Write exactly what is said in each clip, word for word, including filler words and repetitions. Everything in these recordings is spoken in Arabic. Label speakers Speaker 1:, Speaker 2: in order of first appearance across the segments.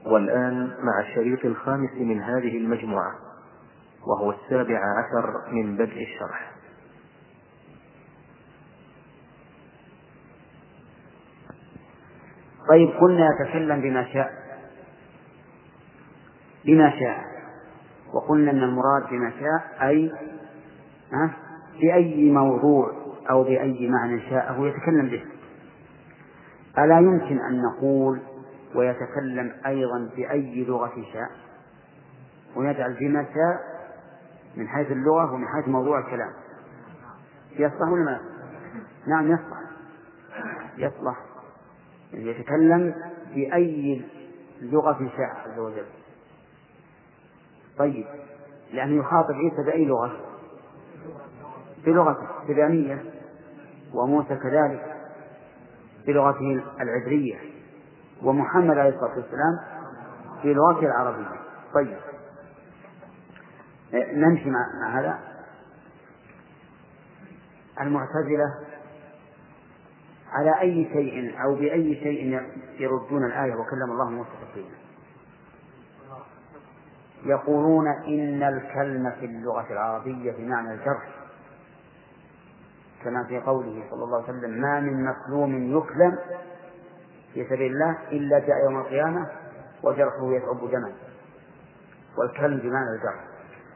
Speaker 1: والآن مع الشريط الخامس من هذه المجموعة، وهو السابع عشر من بدء الشرح.
Speaker 2: طيب، قلنا يتكلم بما شاء بما شاء وقلنا أن المراد بما شاء أي بأي موضوع أو بأي معنى شاءه يتكلم به. ألا يمكن أن نقول ويتكلم أيضا بأي لغة شاء، ويجعل بما شاء من حيث اللغة ومن حيث موضوع الكلام؟ يصلح ولا ما؟ نعم يصلح، يصلح يتكلم بأي لغة شاء عز وجل. طيب، لأنه يخاطب عيسى بأي لغة؟ بلغته السبعينية، وموسى كذلك بلغته العبرية، ومحمد عليه الصلاة والسلام بلغته العربية. طيب، نمشي مع, مع هذا. المعتزلة على أي شيء أو بأي شيء يردون الآية وكلم الله موسى تكليما؟ يقولون إن الكلمة في اللغة العربية بمعنى الجرح، كما في قوله صلى الله عليه وسلم: ما من مظلوم يكلم في سبيل الله إلا جاء يوم القيامة وجرحه يثعب دما. والكلم بمعنى الجرح،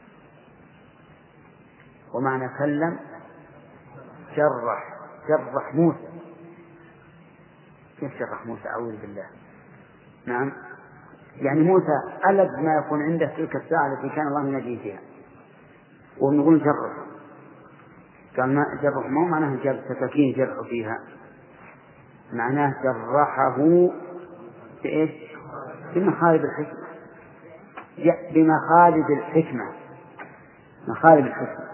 Speaker 2: ومعنى كلم جرح جرح موسى. كيف جرح موسى؟ أعوذ بالله. نعم، يعني موسى ألد ما يكون عنده تلك الساعة التي كان الله ينجيه فيها، ونقول جرح. قال ما جرح، ما معناه جرح سكاكين جرح فيها، معناه جرحه بإيش؟ بمخالب الحكمة، بمخالب الحكمة مخالب الحكمة.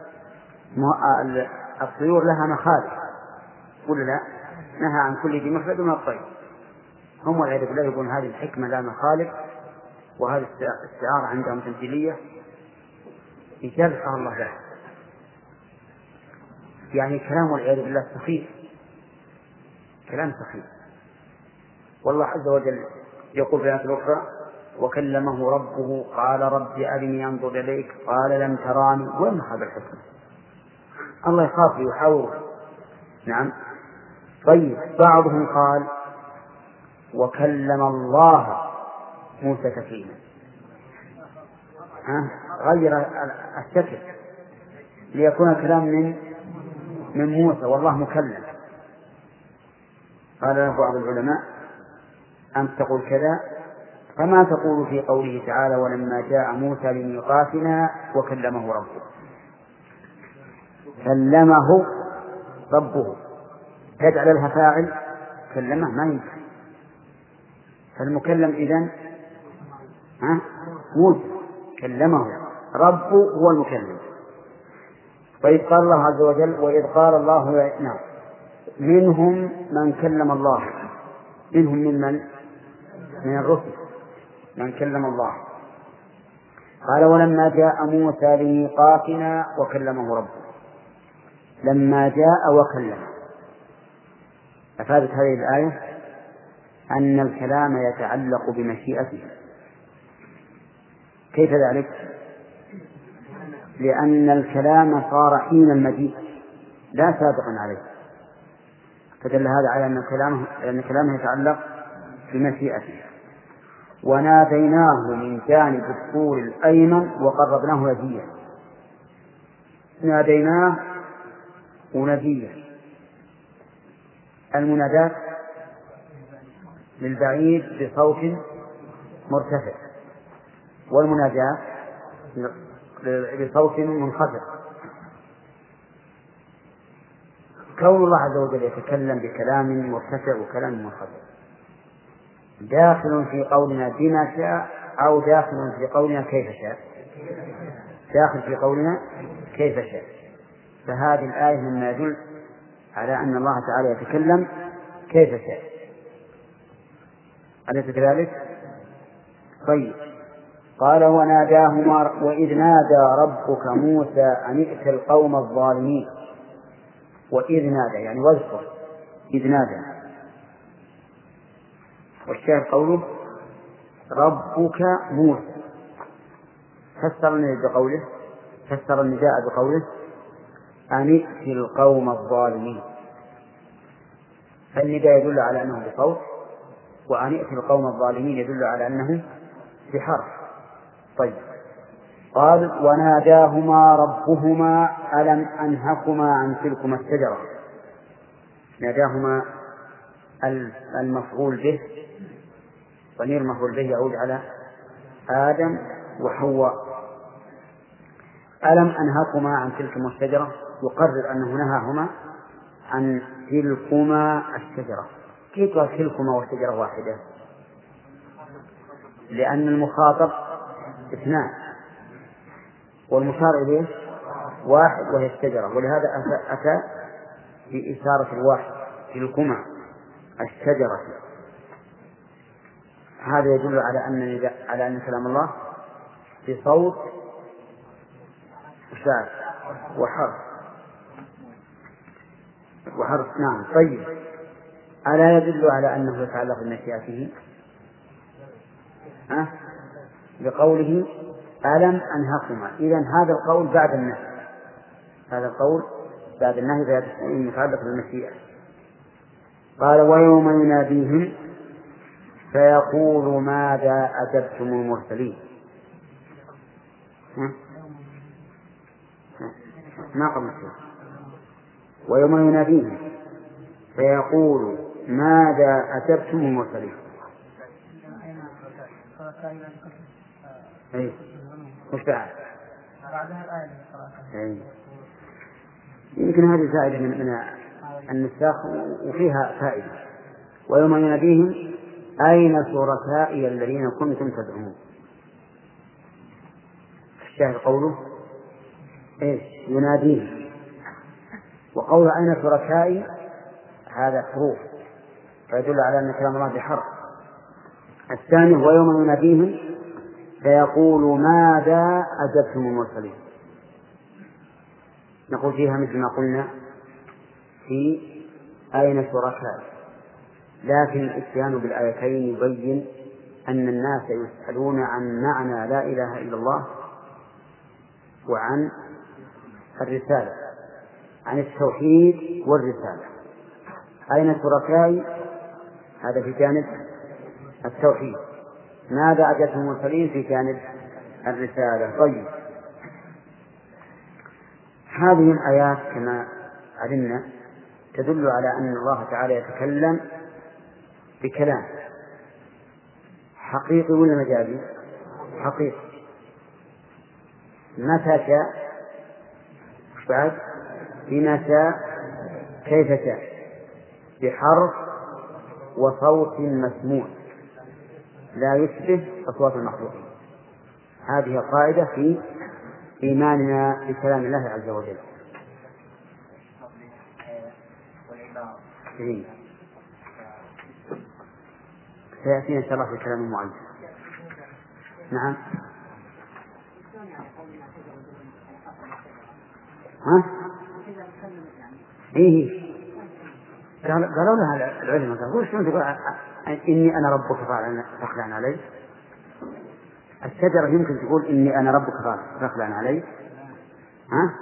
Speaker 2: الطيور لها مخالب، قل لا، نهى عن كل ذي مخلب من الطير. هم والعياذ بالله يقولون هذه الحكمة لا مخالب، وهذه السعارة عندهم تمثيلية يجرحها الله له. يعني كلام والعياذ بالله سخيف، كلام سخيف. والله عز وجل يقول في الآية الأخرى: وكلمه ربه قال رب أرني أنظر إليك قال لن تراني. وين هذا الحكمة؟ الله يخاف يحاور. نعم. طيب، بعضهم قال: وكلم الله موسى تكليما، غير الشكل ليكون الكلام من من موسى والله مكلم. قال له بعض العلماء: أنت تقول كذا، فما تقول في قوله تعالى: ولما جاء موسى لميقاتنا وكلمه ربه؟ كلمه ربه تجعل لها فاعل، كلمه ما ينفع. فالمكلم إذن ها موسى، كلمه ربه هو المكلم. وإذ قال الله عز وجل: وإذ قال الله نعم منهم من كلم الله. منهم من من من الرسل من كلم الله. قال: ولما جاء موسى لميقاتنا وكلمه ربه. لما جاء وكلم، أفادت هذه الآية أن الكلام يتعلق بمشيئته. كيف ذلك؟ لأن الكلام صار حين المجيء لا سابقا عليه، فدل هذا على أن كلامه أن كلامه يتعلق بمشيئته. وناديناه من جانب الطور الأيمن وقربناه نجيا. ناديناه ونجيا. المنادات للبعيد بصوت مرتفع، والمناجاة بصوت منخفض. كون الله عز وجل يتكلم بكلام مرتفع وكلام منخفض داخل في قولنا بما شاء، أو داخل في قولنا كيف شاء؟ داخل في قولنا كيف شاء. فهذه الآية مما يدل على أن الله تعالى يتكلم كيف شاء. أليس كذلك؟ طيب، قال: وناداهما وإذ نادى ربك موسى أن ائت القوم الظالمين. وإذ نادى يعني واذكر إذ نادى. والشاهد قوله ربك موسى. فسر بقوله فسر النداء بقوله أن ائت القوم الظالمين، فالنداء يدل على أنه بصوت، وأن ائت القوم الظالمين يدل على أنه بحرف. طيب، قال وناداهما ربهما ألم أنهكما عن تلكما الشجرة. ناداهما المفعول به، ضمير المفعول به يعود على آدم وحواء. ألم أنهكما عن تلكما الشجرة يقرر أنه نهاهما عن تلكما الشجرة. كيف تلكما والشجرة واحدة؟ لأن المخاطب اثنان والمشار إليه واحد وهي الشجرة، ولهذا أتى بإشارة الواحد تلكما الشجرة. هذا يدل على أن على أن كلام الله بصوت وشعر وحرف وحرف نعم. طيب، ألا يدل على أنه يتعلق بمشيئته؟ أه؟ بقوله ألم أنهكما. إذن هذا القول بعد النهي، هذا القول بعد النهي يتعلق بالمشيئة. قال ويوم يناديهم فيقول ماذا أجبتم المرسلين. ها؟ ما قبل شيء. ويوم يناديهم فيقول ماذا أجبتم المرسلين. اي وش بعد؟ بعدها الآية. يمكن هذه زائدة من من النساخ وفيها فائدة. ويوم يناديهم أين شركائي الذين كنتم تدعون. الشاهد قوله ايش؟ يناديهم، وقول أين شركائي هذا حروف فيدل على أن كلام الله بحرف. الثاني ويوم يناديهم فيقول ماذا أجبتم المرسلين. نقول فيها مثل ما قلنا في أين شركائي، لكن الاتيان بالآيتين يبين أن الناس يسألون عن معنى لا إله إلا الله وعن الرسالة، عن التوحيد والرسالة. أين شركائي هذا في جانب التوحيد، ماذا أجبتم المرسلين في جانب الرسالة. طيب، هذه الآيات كما علمنا تدل على أن الله تعالى يتكلم بكلام حقيقي ولا مجازي؟ حقيقي. متى شاء بعد بما شاء كيف شاء بحرف وصوت مسموع لا يشبه أصوات المخلوقين. هذه قاعدة في إيماننا بكلام الله عز وجل. سيأتينا إن شاء الله في كلام معين. نعم. ها؟ إيه قالوا لها العلماء قالوا شلون تقول إني أنا ربك فاخلع علي؟ الشجرة يمكن تقول إني أنا ربك فاخلع علي؟ ها؟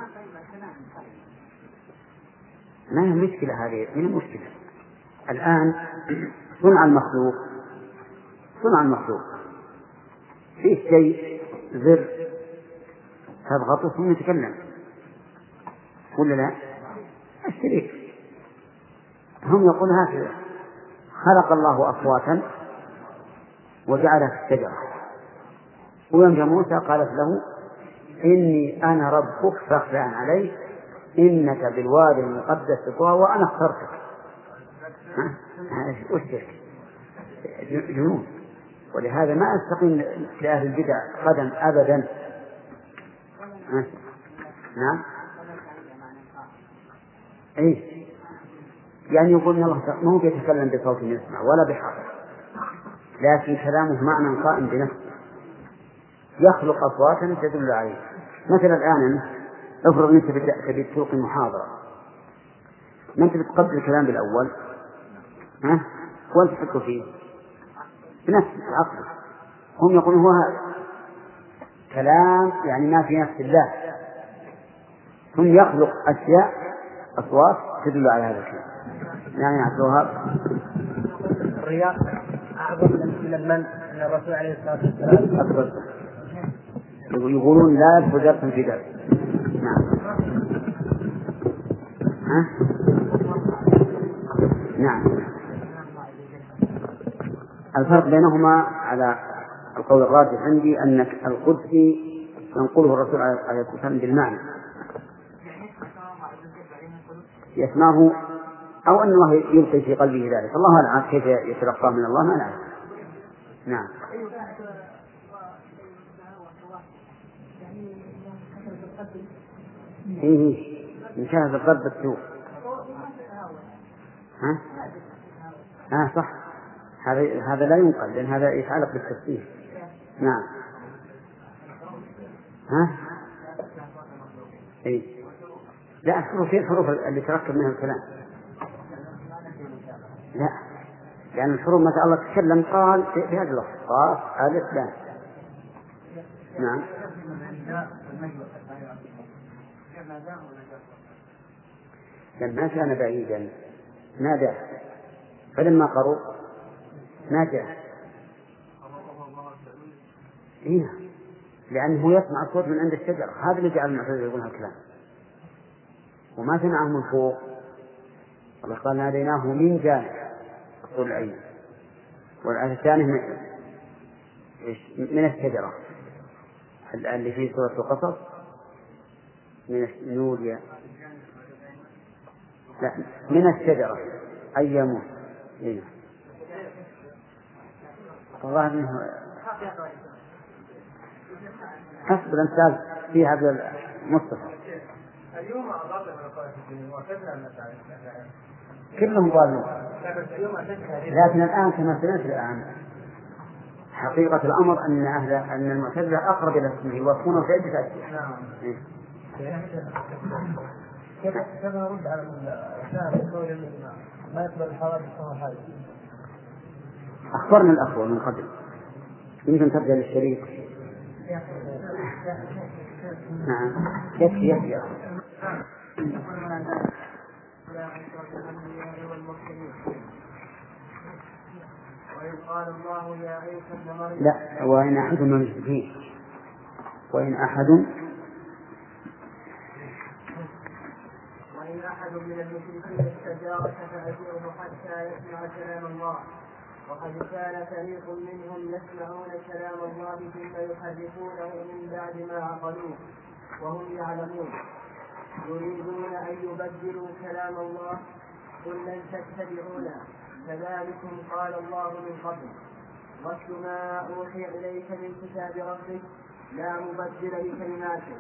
Speaker 2: ما هي المشكلة هذه؟ من المشكلة الآن صنع المخلوق صنع المخلوق فيه شيء زر تضغطه ثم يتكلم ولا لا؟ الشريك هم يقول هكذا خلق الله أصواتا وجعلها في الشجرة، ويوم جاء موسى قالت له إني أنا ربك فاخلع علي إنك بالوادي المقدس طوى وأنا اخترتك. وش جنون. ولهذا ما أستقيم لأهل البدع قدم أبدا. نعم. إيه يعني يقول إن الله ما هو يتكلم بصوت يسمع ولا بحرف، لكن كلامه معنى قائم بنفسه يخلق أصواتا تدل عليه. مثلا الآن افرض أنت تبي تلقي محاضرة، ما أنت بتقبل الكلام بالأول ها وأنت تفكر فيه بنفسك عقلك، هم يقولون هو هذا كلام يعني ما في نفس الله، ثم يخلق أشياء أصوات تدل على هذا الشيء. يعني عبد الوهاب
Speaker 3: الرياء أعظم من المن أن الرسول عليه الصلاة والسلام
Speaker 2: أكبر. يقولون لا يدخل درس في درس. نعم. ها؟ نعم. الفرق بينهما على القول الراجح عندي أن القدسي ينقله الرسول عليه الصلاة والسلام بالمعنى يسمعه، أو أن الله يلقي في قلبه ذلك، الله أعلم كيف يتلقى من الله، ما نعلم. نعم. إيه من شاهد القلب السوء. ها؟ آه صح، هذا هذا لا ينقل لأن هذا يتعلق بالتفسير. نعم. ها؟ إيه لا الحروف هي الحروف اللي تركب منها الكلام. لا لأن الحروف متى الله تكلم قال في هذا اللفظ قاف ألف لام. نعم. لما كان بعيدا نادى فلما قروا نادى. إيه لأنه يسمع الصوت من عند الشجرة، هذا اللي جعل المعتزلة يقول هالكلام، وما سمعه من فوق. الله قال ناديناه من جانب الطول الأيمن، والآية الثانية من الشجرة اللي في سورة القصص من النور لا من الشجرة أي يموت. إيه. والله إنه حسب الأمثال في هذا المصطفى كلهم ضالون، لكن الآن كما سمعت الآن حقيقة الأمر أن أهل أن المعتزلة أقرب إلى اسمه يوافقونه في عدة أشياء.
Speaker 3: كيف نرد على الشاهد ما يقبل الحوادث وهو حادث؟
Speaker 2: أخبرنا الأخوة من قبل، يمكن ترجع للشريك. نعم يكفي يكفي.
Speaker 3: قال الله يا عيسى ابن مريم
Speaker 2: لا وإن أحد من المشركين وإن أحد
Speaker 3: وإن أحد من المشركين استجارك فأجره حتى يسمع كلام الله، وقد كان فريق منهم يسمعون كلام الله ثم يحرفونه من بعد ما عقلوه وهم يعلمون، يريدون أن يبدلوا كلام الله، قل لن تتبعونا كذلكم قال الله من قبل، واتل ما أوحي إليك من كتاب ربك لا مبدل لكلماته،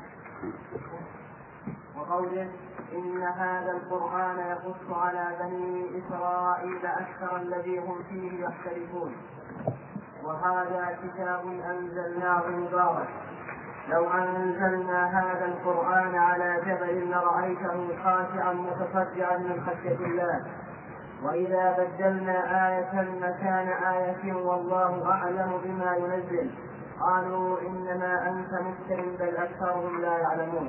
Speaker 3: وقوله إن هذا القرآن يقص على بني إسرائيل أكثر الذي هم فيه يختلفون، وهذا كتاب أنزلناه مبارك، لو أنزلنا هذا القرآن على جبل لرأيته خاشعا متصدعا من خشية الله، وإذا بدلنا آية مكان آية والله أعلم بما ينزل قالوا إنما أنت مفتر بل أكثرهم لا يعلمون.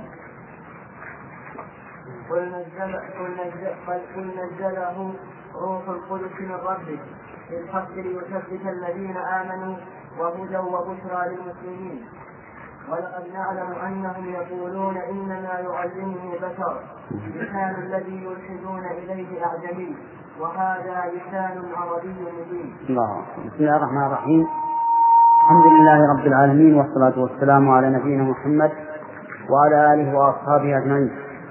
Speaker 3: قل نزل قل نزله روح القدس من ربك بالحق ليثبت الذين آمنوا وهدى وبشرى للمسلمين، ولقد نعلم أنهم يقولون إنما يعلمه بشر لسان الذي يلحدون إليه أعجمي وهذا لسان عربي مبين.
Speaker 2: الله. بسم الله الرحمن الرحيم، الحمد لله رب العالمين، والصلاة والسلام على نبينا محمد وعلى آله وأصحابه أجمعين.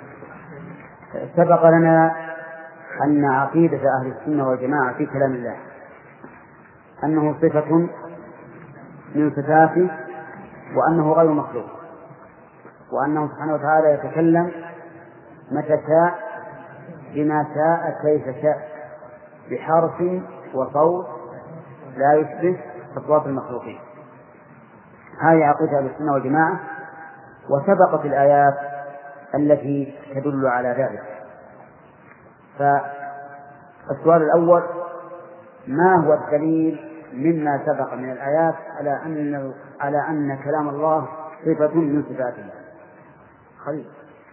Speaker 2: سبق لنا أن عقيدة أهل السنة والجماعة في كلام الله أنه صفة من صفاته، وأنه غير مخلوق، وأنه سبحانه وتعالى يتكلم متى شاء بما شاء كيف شاء بحرف وصوت لا يشبه أصوات المخلوقين. هذه عقيدة أهل السنة والجماعة، وسبقت الآيات التي تدل على ذلك. فالسؤال الأول: ما هو الدليل مما سبق من الآيات على أن على أن كلام الله صفة من صفات الله. خليل.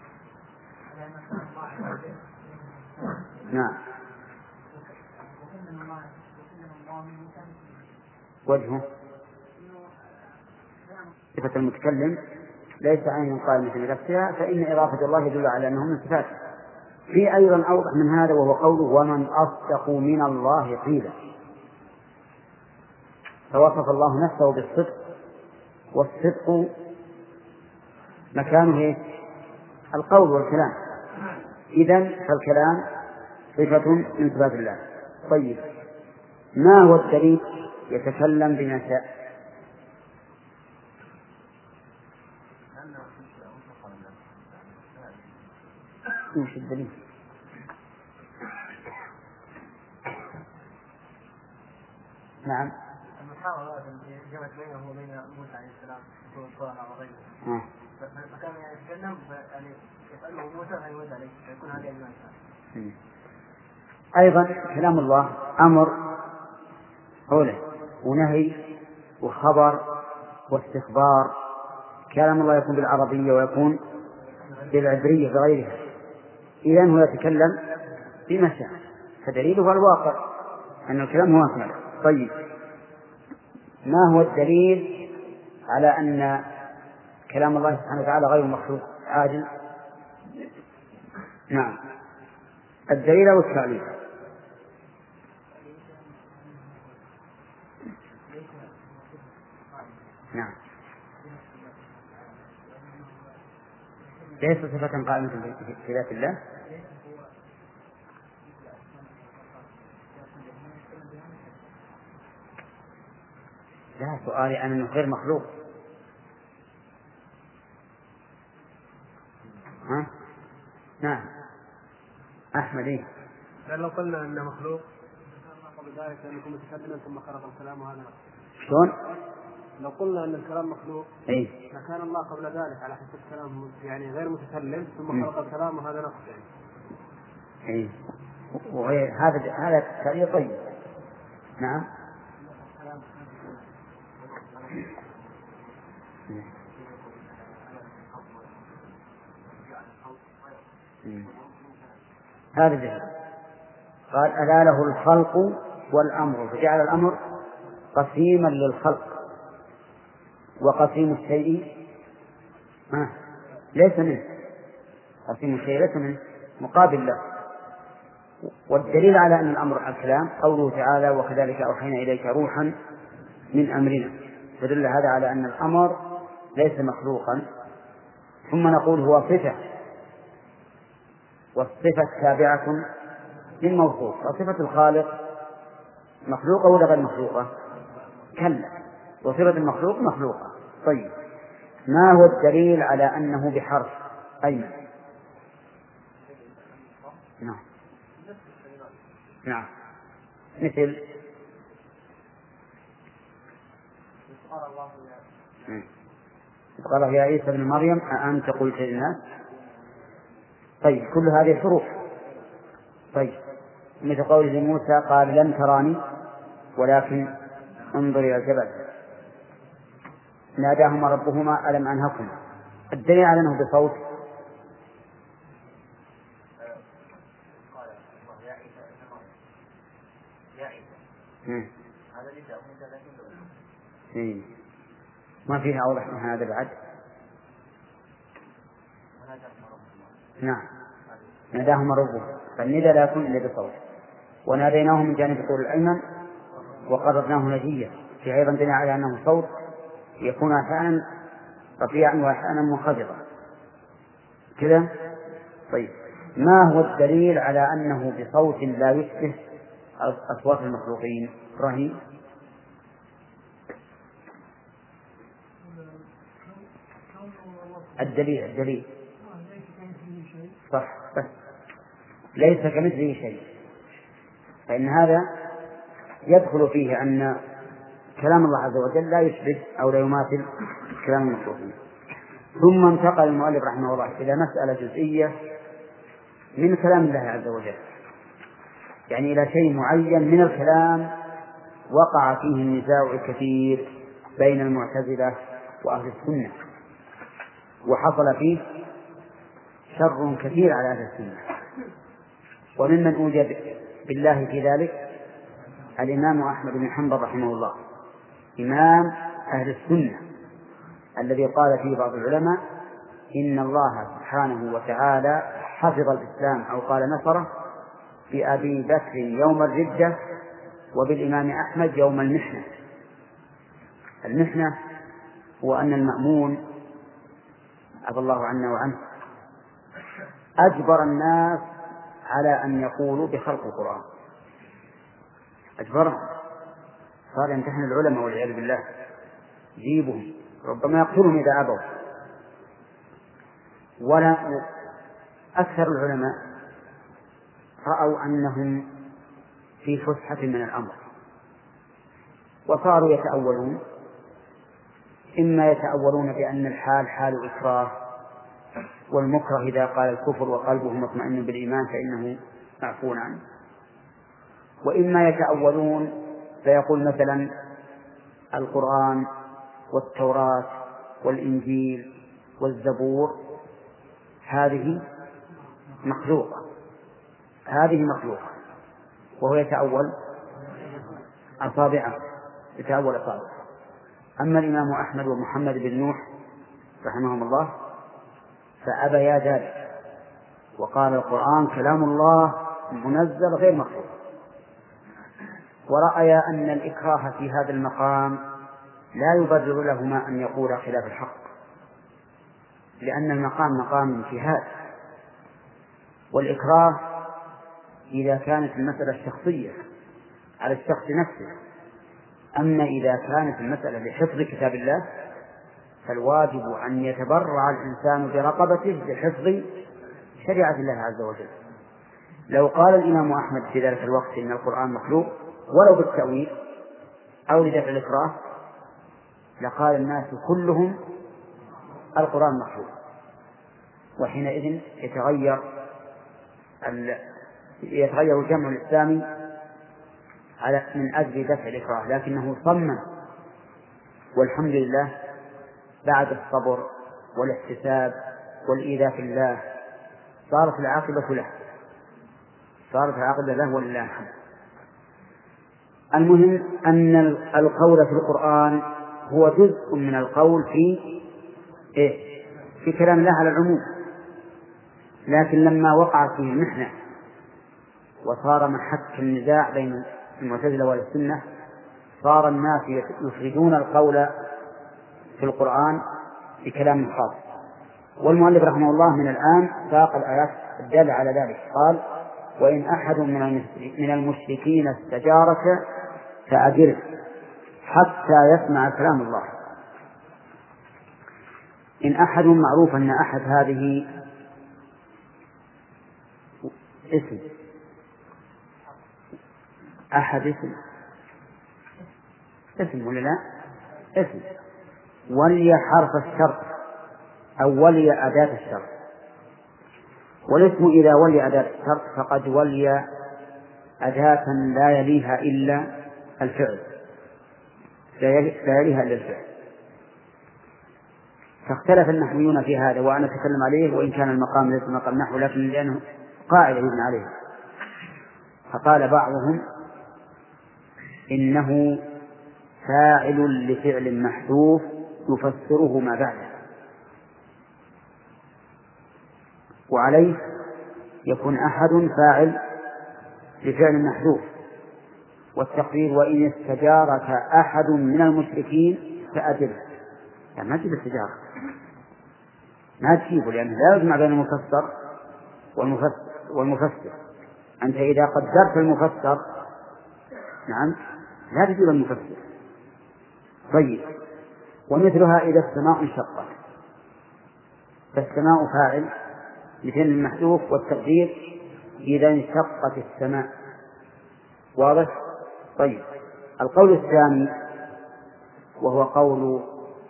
Speaker 2: نعم. وجهه صفة المتكلم ليس عين قائمة بنفسها، فإن إضافة الله يدل على أنه من صفاته. في أيضا أوضح من هذا وهو قوله ومن أصدق من الله قيلا، فوصف الله نفسه بالصدق، والصدق مكانه القول والكلام، إذن فالكلام صفة من صفات الله. طيب، ما هو الدليل؟ يتكلم بما شاء. ايش الدليل؟ نعم.
Speaker 3: المحاورة التي جمعت بينه وبين موسى عليه السلام وطه وغيره. فكان يتكلم يعني يسأله موسى فيرد عليه فيكون هذه المعنى.
Speaker 2: أيضا كلام الله أمر قوله ونهي وخبر واستخبار. كلام الله يكون بالعربية ويكون بالعبرية بغيرها، إذن هو يتكلم بما شاء، فدليله الواقع أن الكلام هو كلام. طيب، ما هو الدليل على أن كلام الله سبحانه وتعالى غير مخلوق عاجل؟ نعم، الدليل أو التعليل؟ نعم، ليس صفة قائمة في ذات الله. لا، سؤالي أنه غير مخلوق. ها؟ نعم. أحمد إيه؟
Speaker 3: لو قلنا أنه مخلوق قبل ذلك أن يكون متكلما ثم خلق الكلام وهذا
Speaker 2: شلون؟
Speaker 3: لو قلنا أن الكلام مخلوق
Speaker 2: إيه؟
Speaker 3: فكان الله قبل ذلك على حسب كلام يعني غير متكلم ثم خلق الكلام وهذا نقص يعني.
Speaker 2: إيه؟ وغير هذا هذا تعليل طيب. نعم. هذا جهل. قال ألا له الخلق والأمر، فجعل الأمر قسيما للخلق، وقسيم الشيء آه. ليس منه، قسيم الشيء ليس منه، مقابل له. والدليل على أن الأمر الكلام قوله تعالى وكذلك أوحينا إليك روحا من أمرنا، فدل هذا على أن الأمر ليس مخلوقا. ثم نقول هو صفة، والصفة تابعة للموصوف، وصفة الخالق مخلوقة ولا غير مخلوقة؟ كلا، وصفة المخلوق مخلوقة. طيب، ما هو الدليل على أنه بحرف؟ أين؟ نعم نعم مثل قال يا عيسى ابن مريم أأنت قلت للناس. طيب، كل هذه حروف. طيب، مثل قول لموسى قال لن تراني ولكن انظر إلى الجبل. ناداهما ربهما ألم أنهكما. الدليل على أنه بصوت إيه. ما فيها أوضح من هذا بعد. نعم، ناداهما ربهما، فالندى لا يكون إلا بصوت. وناديناه من جانب الطور الأيمن وقربناه نجيا، في أيضا دليل على أنه صوت يكون أحيانا رفيعا وأحيانا منخفضا كذا. طيب، ما هو الدليل على أنه بصوت لا يشبه أصوات المخلوقين؟ إبراهيم. الدليل الدليل صح، بس ليس كمثله شيء، فإن هذا يدخل فيه أن كلام الله عز وجل لا يشبه أو لا يماثل كلام المخلوقين. ثم انتقل المؤلف رحمه الله إلى مسألة جزئية من كلام الله عز وجل، يعني إلى شيء معين من الكلام وقع فيه النزاع الكثير بين المعتزلة وأهل السنة، وحصل فيه شر كثير على أهل السنة. وممن أوجب بالله في ذلك الإمام أحمد بن حنبل رحمه الله، إمام أهل السنة، الذي قال فيه بعض العلماء إن الله سبحانه وتعالى حفظ الإسلام أو قال نصره بأبي بكر يوم الردة وبالإمام أحمد يوم المحنة. المحنة هو أن المأمون عفى الله عنا وعنه أجبر الناس على أن يقولوا بخلق القرآن، أجبرهم، صار يمتحن العلماء والعياذ بالله، يجيبهم ربما يقتلهم إذا أبوا. ولا أكثر العلماء رأوا أنهم في فسحة من الأمر، وصاروا يتأولون، إما يتأولون بأن الحال حال إكراه، والمكره إذا قال الكفر وقلبه مطمئن بالإيمان فإنه معفو عنه، وإما يتأولون فيقول مثلا القرآن والتوراة والإنجيل والزبور هذه مخلوقة، هذه مخلوقة، وهو يتأول أصابعه، يتأول أصابعه. أما الإمام أحمد ومحمد بن نوح رحمهم الله فأبيا ذلك، وقال القرآن كلام الله منزل غير مخلوق، ورأي أن الإكراه في هذا المقام لا يبرر لهما أن يقول خلاف الحق، لأن المقام مقام اجتهاد، والإكراه إذا كانت المسألة الشخصية على الشخص نفسه. أما إذا كانت المسألة لحفظ كتاب الله فالواجب أن يتبرع الإنسان برقبته لحفظ شريعة الله عز وجل. لو قال الإمام أحمد في ذلك الوقت إن القرآن مخلوق ولو بالتأويل أو لدفع الإكراه لقال الناس كلهم القرآن مخلوق، وحينئذ يتغير يتغير الجمع الإسلامي على من أجل دفع الإكراه، لكنه صمم، والحمد لله بعد الصبر والاحتساب والإيذاء في الله صارت العاقبة له، صارت العاقبة له ولله الحمد. المهم أن القول في القرآن هو جزء من القول في إيه؟ في كلام الله على العموم، لكن لما وقع فيه المحنة وصار محك النزاع بين المعتزلة والسنة صار الناس يفردون القول في القرآن بكلام خاص. والمؤلف رحمه الله من الآن ساق الآيات الدالة على ذلك، قال وإن أحد من المشركين استجارك فأجره حتى يسمع كلام الله. إن أحد معروف أن أحد هذه اسم، أحد اسم اسم ولا لا؟ اسم. ولي حرف الشرط أو ولي أداة الشرط، والاسم إذا ولي أداة الشرط فقد ولي أداة لا يليها إلا الفعل، لا يليها إلا الفعل. فاختلف النحويون في هذا وأنا أتكلم عليه، وإن كان المقام ليس مقام نحو لكن لأنه قاعدة يبنى عليه. فقال بعضهم إنه فاعل لفعل محذوف يفسره ما بعده، وعليه يكون أحد فاعل لفعل محذوف، والتقدير وإن استجارك أحد من المشركين فأجره. يعني ما تجيب التجارة، ما تجيبه، لأنه لا يجمع بين المفسر والمفسر, والمفسر. أنت إذا قدرت المفسر نعم لا تجيب المفسر. طيب، ومثلها إذا السماء انشقت فالسماء فاعل لفعل المحذوف، والتقدير إذا انشقت السماء. واضح؟ طيب، القول الثاني وهو قول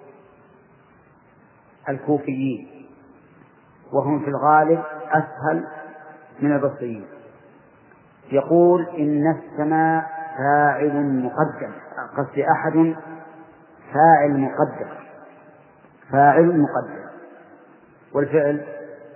Speaker 2: الكوفيين، وهم في الغالب أسهل من البصريين، يقول إن السماء فاعل مقدم، قصدي أحد فاعل مقدم، فاعل مقدم، والفعل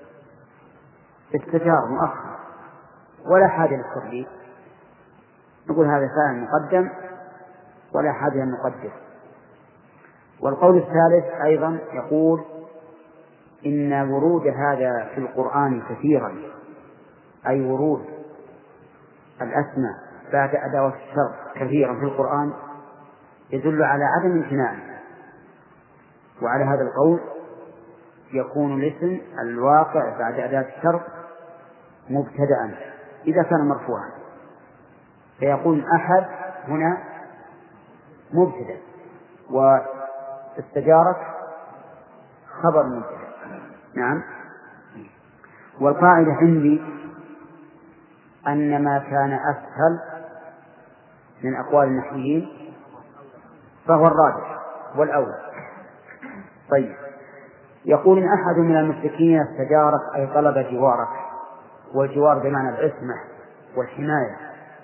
Speaker 2: استتار مؤخر ولا حاجة للتقديم، نقول هذا فاعل مقدم ولا حاجة للمقدم. والقول الثالث أيضا يقول إن ورود هذا في القرآن كثيرا، أي ورود الأسماء بعد أدوات الشرط كثيرا في القرآن يدل على عدم امتناعه، وعلى هذا القول يكون الاسم الواقع بعد أداة الشرط مبتدأ إذا كان مرفوعا، فيكون أحد هنا مبتدأ واستجارك خبر مبتدأ. نعم. والقاعدة عندي أن ما كان أسهل من أقوال النحويين فهو الراجح والأول. طيب، يقول إن أحد من المشركين استجارك أي طلب جوارك، والجوار بمعنى العصمة والحماية،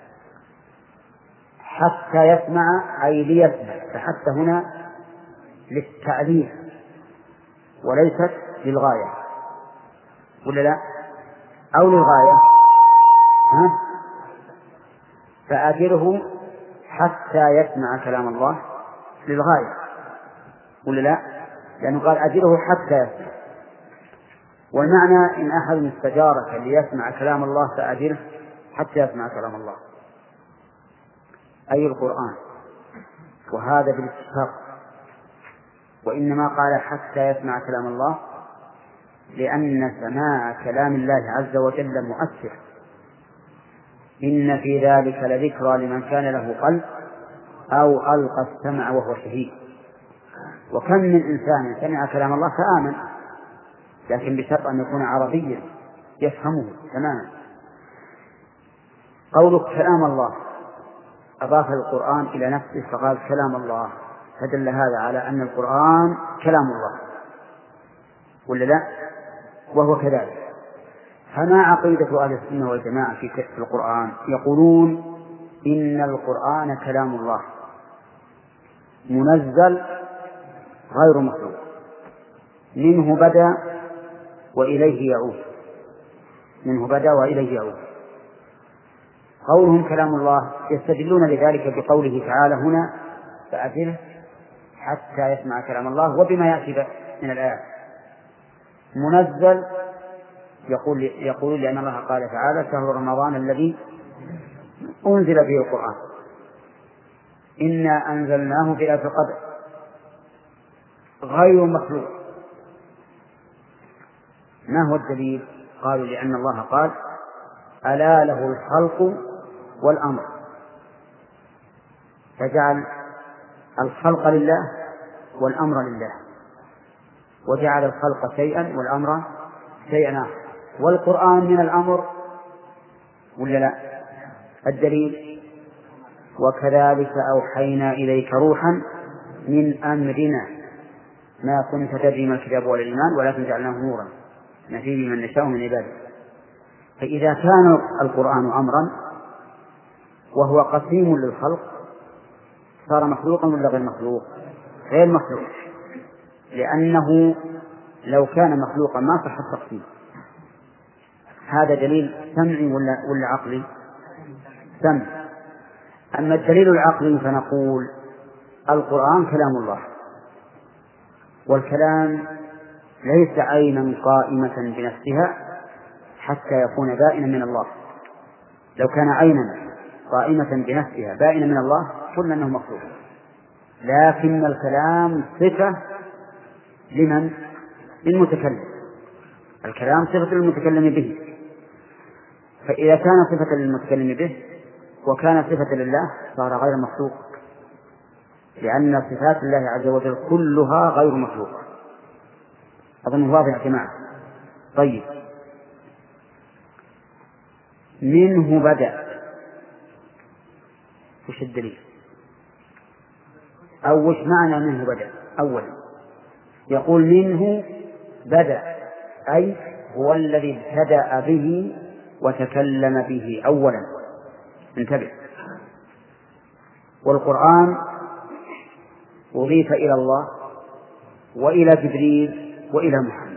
Speaker 2: حتى يسمع أي ليسمع، فحتى هنا للتعليل وليست للغاية، ولا لا؟ أو للغاية، ها؟ فأجره حتى يسمع كلام الله للغاية، ولا لا؟ لأنه قال أجره حتى يسمع، والمعنى إن أحد استجارك ليسمع كلام الله فأجره حتى يسمع كلام الله، أي القرآن، وهذا بالاتفاق. وإنما قال حتى يسمع كلام الله لأن سماع كلام الله عز وجل مؤثر. إن في ذلك لذكرى لمن كان له قلب أو ألقى السمع وهو شهيد. وكم من إنسان سمع كلام الله فآمن، لكن بشرط أن يكون عربيا يفهمه تماما. قولك كلام الله أضاف القرآن إلى نفسه فقال كلام الله، فدل هذا على أن القرآن كلام الله، ولا لا؟ وهو كذلك. فما عقيدة أهل السنة والجماعة في القرآن؟ يقولون إن القرآن كلام الله منزل غير مخلوق، منه بدأ وإليه يعود، منه بدأ وإليه يعود. قولهم كلام الله يستدلون لذلك بقوله تعالى هنا فأجره حتى يسمع كلام الله، وبما يأتي من الآيات. منزل يقول يقول لأن الله قال تعالى شهر رمضان الذي أنزل فيه القرآن إنا أنزلناه في ليلة القدر، غير مخلوق. ما هو الدليل؟ قالوا لأن الله قال ألا له الخلق والأمر، فجعل الخلق لله والأمر لله، وجعل الخلق شيئا والأمر شيئا آخر. والقرآن من الأمر ولا لا؟ الدليل وكذلك أوحينا إليك روحا من أمرنا ما كنت تدري ما الكتاب ولا الإيمان ولكن جعلناه نورا نهدي من نشاء من عباده. فإذا كان القرآن أمرا وهو قسيم للخلق صار مخلوقا ولا غير مخلوق؟ غير مخلوق، لأنه لو كان مخلوقا ما صح التقسيم. هذا دليل سمعي ولا ولا عقلي؟ سمع. أما الدليل العقلي فنقول القرآن كلام الله، والكلام ليس عينا قائمة بنفسها حتى يكون بائنا من الله. لو كان عينا قائمة بنفسها بائنا من الله قلنا أنه مخلوق، لكن الكلام صفة لمن؟ للمتكلم. الكلام صفة للمتكلم به، فإذا كان صفة للمتكلم به وكان صفة لله صار غير مخلوق، لأن صفات الله عز وجل كلها غير مخلوقة. أظن واضح يا جماعة. طيب، منه بدأ، وش الدليل؟ أو وش معنى منه بدأ؟ أولا يقول منه بدأ أي هو الذي ابتدأ به وتكلم به أولا. انتبه، والقرآن أضيف إلى الله وإلى جبريل وإلى محمد،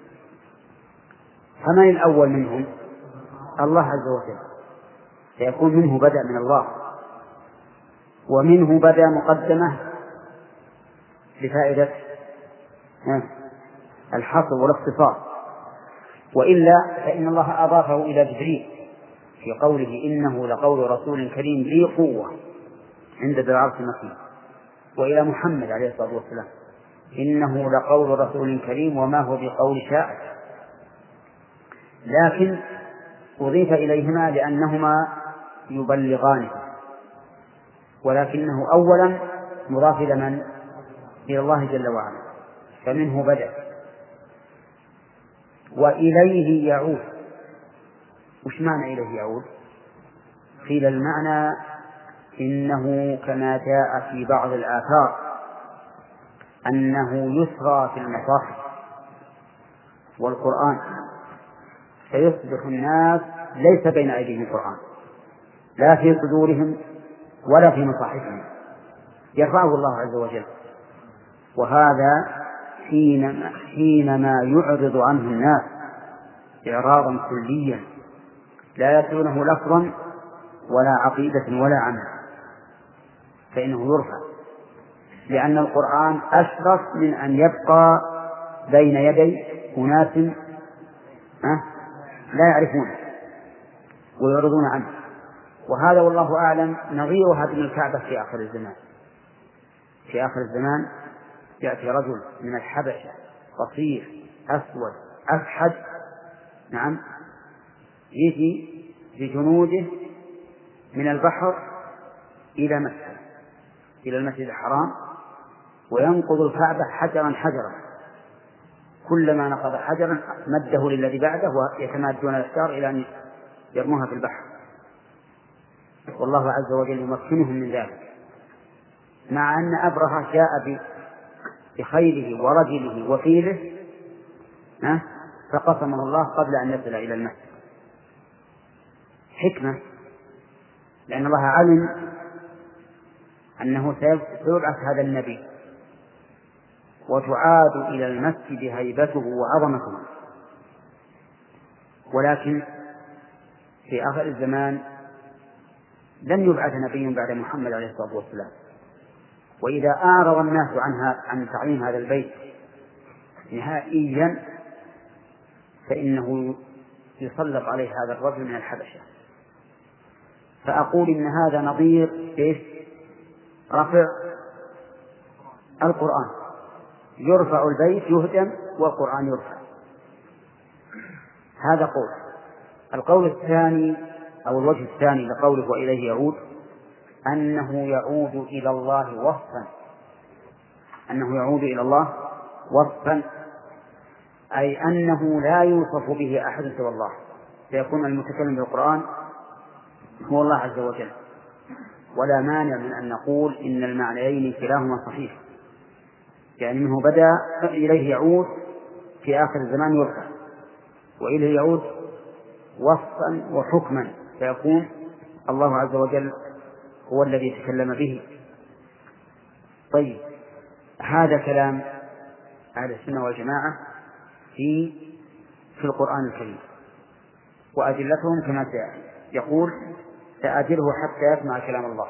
Speaker 2: فمن الأول منهم؟ الله عز وجل، سيكون منه بدأ من الله، ومنه بدأ مقدمة لفائدة الحصر والاختصار، وإلا فإن الله أضافه إلى جبريل في قوله إنه لقول رسول كريم ذي قوة عند ذي العرش مكين، وإلى محمد عليه الصلاة والسلام إنه لقول رسول كريم وما هو بقول شاعر، لكن أضيف إليهما لأنهما يبلغانه، ولكنه أولا مضاف إلى من؟ إلى الله جل وعلا، فمنه بدأ وإليه يعود. وش معنى إليه يعود؟ قيل المعنى إنه كما جاء في بعض الآثار أنه يسرى في المصاحف والقرآن، فيصبح الناس ليس بين أيديهم القرآن لا في صدورهم ولا في مصاحفهم، يرفعه الله عز وجل، وهذا حينما, حينما يعرض عنه الناس إعراضا كليا لا يتلونه لفظا ولا عقيدة ولا عمل، فإنه يرفع، لأن القرآن أشرف من أن يبقى بين يدي أناس لا يعرفونه ويعرضون عنه. وهذا والله أعلم نظير هدم الكعبة في آخر الزمان. في آخر الزمان يأتي رجل من الحبشة قصير أسود أفحد، نعم، يجي بجنوده من البحر إلى مكة إلى المسجد الحرام وينقض الكعبة حجرا حجرا، كلما نقض حجرا مده للذي بعده ويتمادون الأشجار إلى أن يرموها في البحر، والله عز وجل يمكنهم من ذلك، مع أن أبرهة جاء بخيله ورجله وفيله فقسمه الله قبل أن يصل إلى المسجد. حكمة، لأن الله علم أنه سيبعث هذا النبي وتعاد إلى المسجد هيبته وعظمته، ولكن في آخر الزمان لن يبعث نبي بعد محمد عليه الصلاة والسلام، وإذا أعرض الناس عنها عن تعظيم هذا البيت نهائيا فإنه يسلط عليه هذا الرجل من الحبشة. فأقول إن هذا نظير إيش؟ رفع القرآن، يرفع البيت يهدم والقرآن يرفع. هذا قول. القول الثاني أو الوجه الثاني لقوله وإليه يعود أنه يعود إلى الله وصفا، أنه يعود إلى الله وصفا، أي أنه لا يوصف به أحد سوى الله، سيكون المتكلم بالقرآن هو الله عز وجل، ولا مانع من أن نقول إن المعنيين كلاهما صحيح، يعني منه بدأ إليه يعود في آخر الزمان يرفع، وإليه يعود وصفا وحكما، فيكون الله عز وجل هو الذي تكلم به. طيب، هذا كلام أهل السنة والجماعة في في القرآن الكريم، وأدلتهم كما يقول سأجله حتى يسمع كلام الله.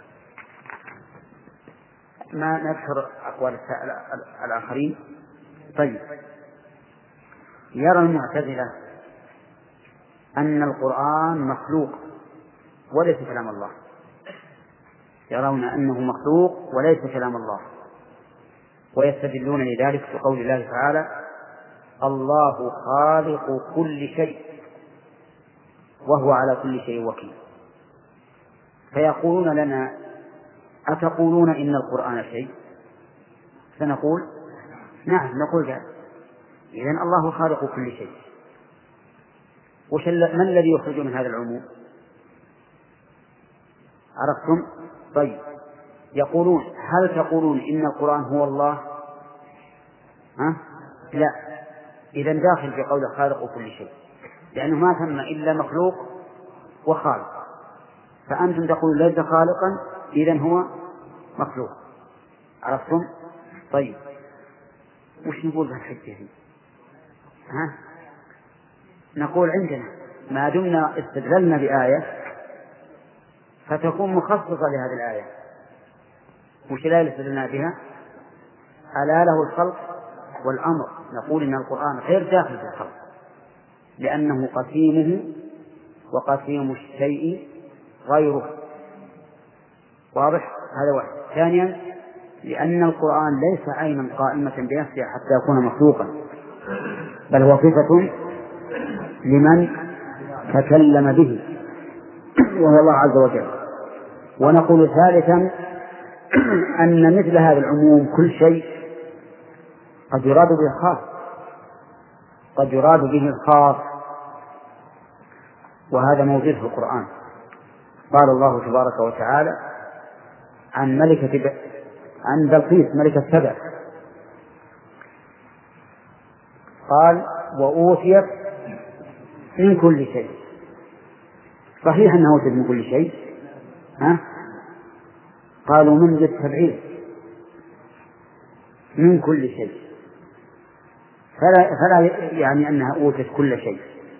Speaker 2: ما نذكر أقوال الآخرين. طيب، يرى المعتزلة أن القرآن مخلوق وليس كلام الله، يرون أنه مخلوق وليس كلام الله، ويستدلون لذلك بقول الله تعالى الله خالق كل شيء وهو على كل شيء وكيل. فيقولون لنا أتقولون إن القرآن شيء؟ فنقول نعم، نقول ذلك. إذن الله خالق كل شيء، ما الذي يخرج من هذا العموم؟ عرفتم؟ طيب، يقولون هل تقولون إن القرآن هو الله؟ ها؟ لا، إذن داخل في قول خالق كل شيء، لأنه ما ثم إلا مخلوق وخالق، فأنتم تقولون ليس خالقا إذن هو مخلوق. عرفتم؟ طيب وش نقول بهالحجة دي؟ ها؟ نقول عندنا ما دمنا استدللنا بآية فتكون مخصصة لهذه الآية. وش الآية اللي استدللنا بها؟ ألا له الخلق والأمر. نقول إن القرآن غير داخل في الخلق لأنه قسيمه وقسيم الشيء غيره. واضح؟ هذا واحد. ثانيا لأن القرآن ليس عينا قائمة بنفسها حتى يكون مخلوقا، بل هو صفة لمن تكلم به وهو الله عز وجل. ونقول ثالثا أن مثل هذا العموم كل شيء قد يراد به الخاص، قد يراد به الخاص، وهذا موجود في القرآن. قال الله تبارك وتعالى عن ملكة ب... عن بلقيس ملكة سبع، قال وأوتيت من كل شيء. صحيح أنه أوتيت من كل شيء، ها؟ قالوا من للتبعيد من كل شيء، فلا, فلا يعني أنها أوتت كل شيء،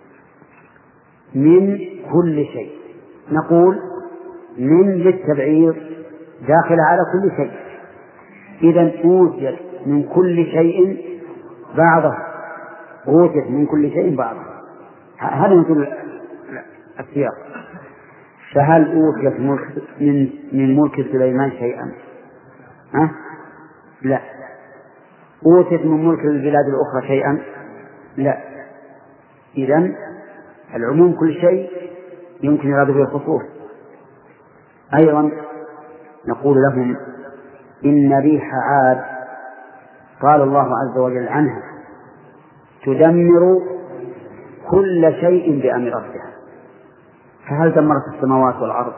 Speaker 2: من كل شيء. نقول من للتبعيد داخل على كل شيء، إذن أوتيت من كل شيء بعضه، أوتيت من كل شيء بعضه. هذا مثل السياق. فهل أوتيت ملك من من ملك سليمان شيئا؟ ها؟ لا. أوتيت من ملك البلاد الأخرى شيئا؟ لا. إذن العموم كل شيء يمكن يراد به الخصوص. أيضا نقول لهم إن ريح عاد قال الله عز وجل عنها تدمر كل شيء بأمر ربها، فهل دمرت السماوات والأرض؟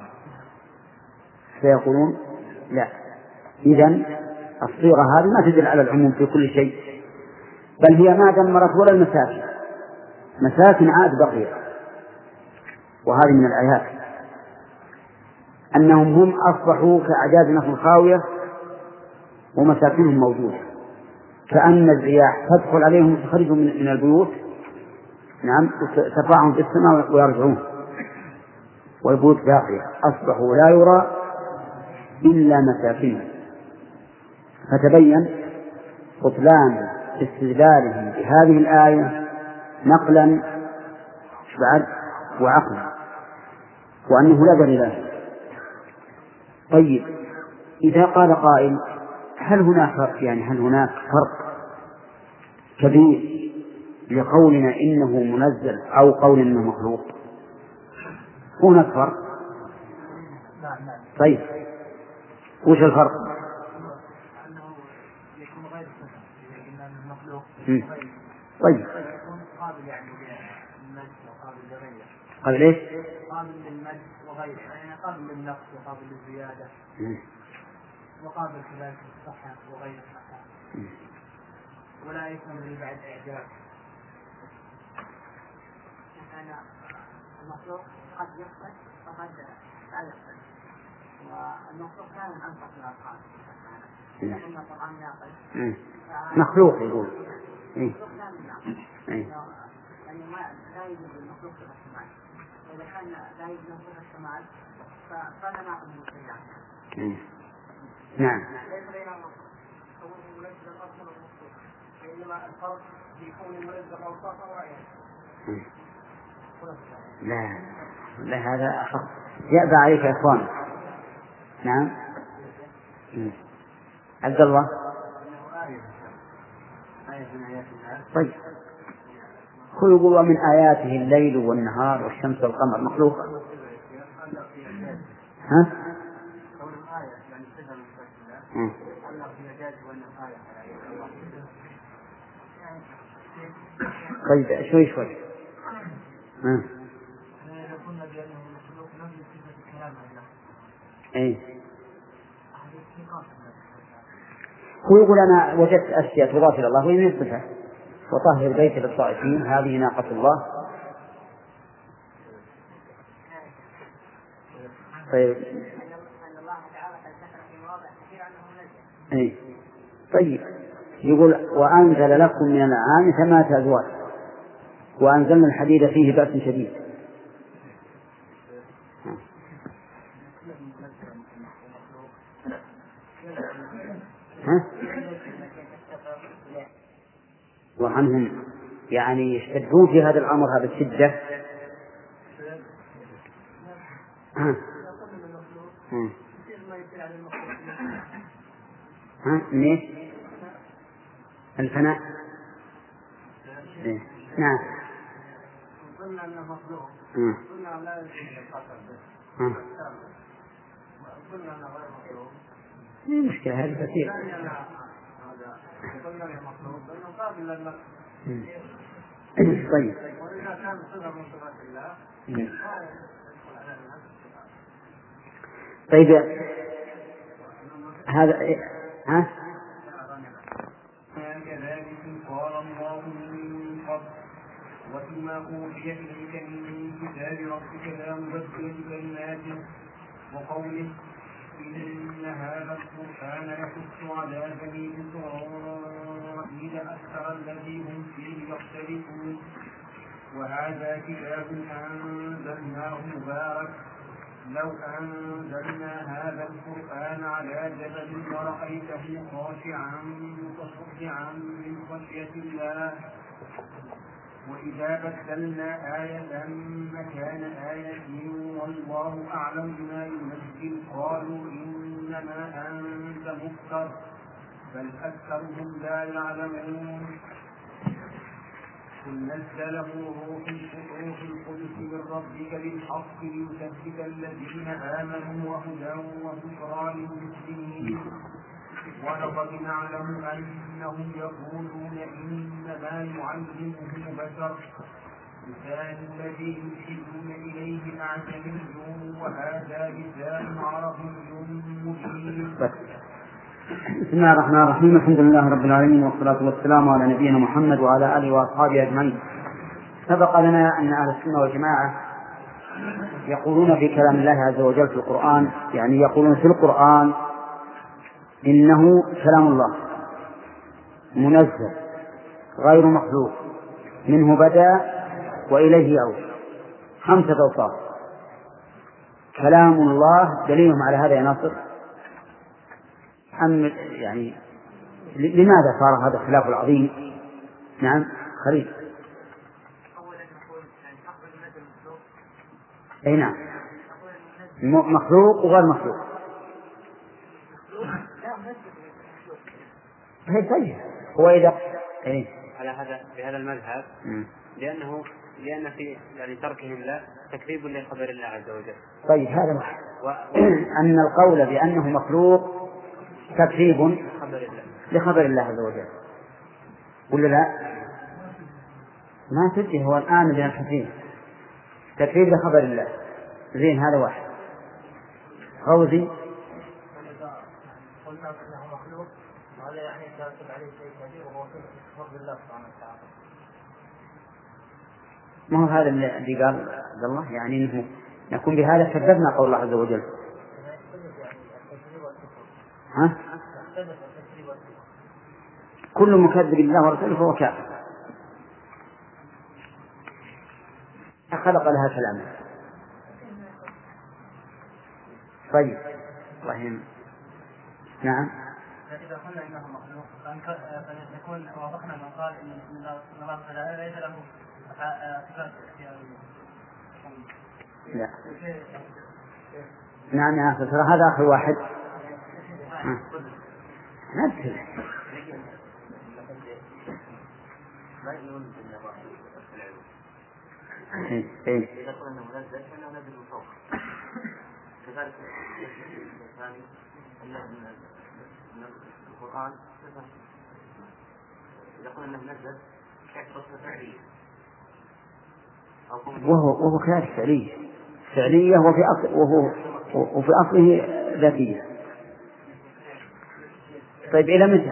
Speaker 2: سيقولون لا. إذن الصيغة هذه ما تدل على العموم في كل شيء، بل هي ما دمرت ولا المساكن، مساكن عاد بقية. وهذه من الآيات أنهم هم أصبحوا كأعجاز نخل خاوية ومساكنهم موجودة، كأن الرياح تدخل عليهم وتخرجهم من البيوت، نعم، ترفعهم في السماء ويرجعون والبيوت باقية، أصبحوا لا يرى إلا مساكنهم. فتبين بطلان استدلالهم بهذه الآية نقلا بعد وعقلا، وأنه لا دليل له. طيب إذا قال قائل هل هناك فرق، يعني هل هناك فرق كبير لقولنا إنه منزل أو قول إنه مخلوق؟ هناك فرق. طيب وش الفرق؟ طيب قبل ايش؟
Speaker 3: قابل للمد وغيره، يعني قابل للنقص وقابل للزيادة وقابل كذلك للصحة وغير الصحة، ولا يكون من بعد إعجاب. يعني المخلوق قد يقصد وقد لا يقصد، والمخلوق كان أنفق من الأفعال، لأن القرآن ناقل
Speaker 2: مخلوق يقول
Speaker 3: المخلوق كان ناقل، يعني ما لا يوجد المخلوق في السماء، وإذا كان لا يوجد المخلوق في السماء فلا ناقل من السياق.
Speaker 2: نعم.
Speaker 3: ليس بينهما كون المنزل الأصل والمخلوق، وإنما الفرق في كون المنزل أوصافه وعينه.
Speaker 2: لا لا هذا أخف يأبى عليك يا إخوان. نعم. عبد الله. طيب هو يقول من آياته الليل والنهار والشمس والقمر مخلوق. ها؟ طيب شوي شوي. ها؟ ايه هو يقول أنا وجدت أشياء تضاف إلى الله وهي من صفة، وطهر البيت للطائفين هذه ناقة الله. طيب إيه. طيب يقول وأنزل لكم من الأنعام ثمانية أزواج وأنزلنا الحديد فيه بأس شديد. ها؟ وعنهم يعني يشتدون في هذا الأمر هذا الشدة. ها؟ ها؟ ها؟ ليش؟ الفناء. إيه؟ نعم.
Speaker 3: قلنا أنه مخلوق. قلنا لا يمكن الخطر به. قلنا أنه غير مخلوق.
Speaker 2: إيه مشكلة هذه كثير.
Speaker 3: قلنا أنه مخلوق لأنه قابل للنقص.
Speaker 2: طيب.
Speaker 3: وإذا كان صفة من صفات الله.
Speaker 2: طيب هذا ها؟
Speaker 3: كذلك قال الله من قبل وفيما أوحي إليك من كتاب ربك لا مبدل لكلماته وقوله إن هذا القرآن يحث على بني إسرائيل أكثر الذي هم فيه يختلفون وهذا كتاب أنزلناه مبارك لو أنزلنا هذا القرآن على جبل ورأيته خاشعا متصدعا من خشية الله وإذا بدلنا آية مكان آية والله أعلم بما ينزل قالوا إنما أنت مفتر بل أكثرهم لا يعلمون قل نزله روح روح القدس من ربك بالحق ليثبت الذين آمنوا وهدى وذكرى للمسلمين ولقد نعلم أنهم يقولون إنما يعلمه بشر لسان الذي يلحدون إليه أعجمي وهذا لسان عربي مبين.
Speaker 2: بسم الله الرحمن الرحيم الحمد لله رب العالمين والصلاة والسلام على نبينا محمد وعلى آله وأصحابه أجمعين. سبق لنا أن أهل السنة والجماعة يقولون في كلام الله عز وجل في القرآن يعني يقولون في القرآن إنه كلام الله منزل غير مخلوق منه بدأ وإليه يعود خمسة أوصاف. كلام الله دليلهم على هذا يا ناصر أم يعني لماذا صار هذا الخلاف العظيم؟ نعم خليل. أي نعم مخلوق وغير مخلوق. هي طيب هو إذا إيه؟
Speaker 4: على هذا بهذا المذهب م. لأنه لأن في يعني تركهم لا تكذيب لخبر الله عز وجل.
Speaker 2: طيب هذا و... أن القول بأنه مخلوق تكذيب لخبر الله عز وجل ولا لا؟ ما تجي هو الآن بين الحسين تكذيب لخبر الله زين. هذا واحد. غوزي
Speaker 3: قلنا أنه مخلوق وهذا يعني يترتب عليه شيء كبير وهو فضل الله سبحانه وتعالى.
Speaker 2: ما هو هذا اللي قال عبد الله يعني إنه نكون بهذا كذبنا قول الله عز وجل. ها؟ كل مكذب الله ورسوله فهو كافر. خلق لها كلاما. طيب الله نعم.
Speaker 3: إذا قلنا إنه مخلوق فنكون وافقنا من قال إن الله تعالى ليس له صفات اختيارية.
Speaker 2: لا. نعم يا أخي ترى هذا آخر واحد. نبتل. إيه إيه.
Speaker 4: إذا قلنا منزل فإنه نزل من فوق. كذلك الثاني أن القرآن إذا قلنا منزل كصفة فعلية.
Speaker 2: وهو وهو كذلك فعلية فعلية وفي أصل وهو وفي أصله ذاتية. طيب إلى متى؟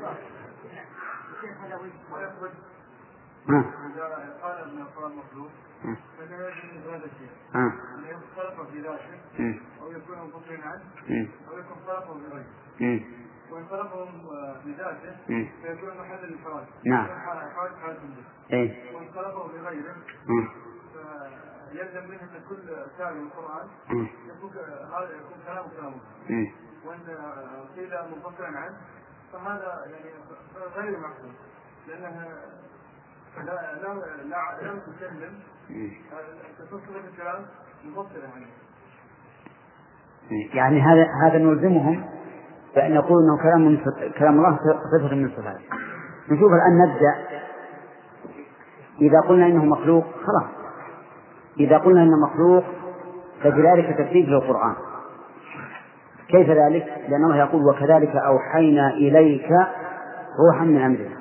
Speaker 2: ها.
Speaker 3: قال ابن القرآن مخلوق فلا يجوز هذا الشيء.
Speaker 2: ها.
Speaker 3: أن يخلق بذاته أو يكون مفطرا عنه أو يكون خلقه بغيره. وإن
Speaker 5: خلقهم بذاته فيكون محل الانفراد.
Speaker 2: نعم. اي.
Speaker 5: ومن خلقه بغيره فيلزم منه ان كل كلام القران يكون هذا يكون كلام كلامه. وان قيل منفصلا عنه فهذا يعني غير محسن لانه لا لا لا لا تسلم تصل الكلام منفصلا عنه.
Speaker 2: يعني هذا هذا نلزمهم بأن يقول أنه كلام من كلام الله صفة من صفاته. نشوف الآن نبدأ. إذا قلنا إنه مخلوق خلاص، إذا قلنا إنه مخلوق فبذلك تكذيب للقرآن. كيف ذلك؟ لأن الله يقول وكذلك أوحينا إليك روحا من أمرنا.